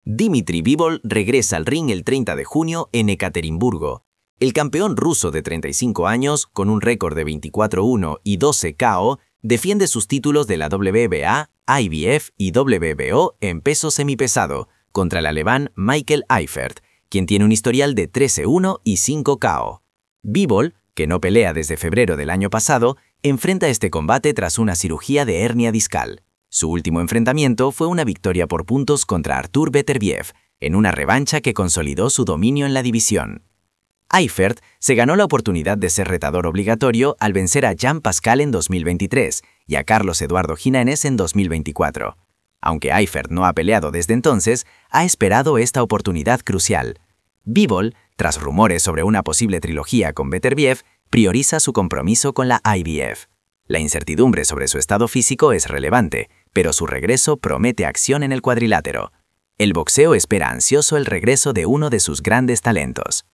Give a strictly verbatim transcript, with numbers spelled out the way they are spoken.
Dmitry Bivol regresa al ring el treinta de junio en Ekaterimburgo. El campeón ruso de treinta y cinco años, con un récord de veinticuatro uno y doce K O, defiende sus títulos de la W B A, I B F y W B O en peso semipesado, contra el alemán Michael Eifert, quien tiene un historial de trece uno y cinco K O. Bivol, que no pelea desde febrero del año pasado, enfrenta este combate tras una cirugía de hernia discal. Su último enfrentamiento fue una victoria por puntos contra Artur Beterbiev, en una revancha que consolidó su dominio en la división. Eifert se ganó la oportunidad de ser retador obligatorio al vencer a Jean Pascal en dos mil veintitrés y a Carlos Eduardo Giménez en dos mil veinticuatro. Aunque Eifert no ha peleado desde entonces, ha esperado esta oportunidad crucial. Bivol, tras rumores sobre una posible trilogía con Beterbiev, prioriza su compromiso con la I B F. La incertidumbre sobre su estado físico es relevante, pero su regreso promete acción en el cuadrilátero. El boxeo espera ansioso el regreso de uno de sus grandes talentos.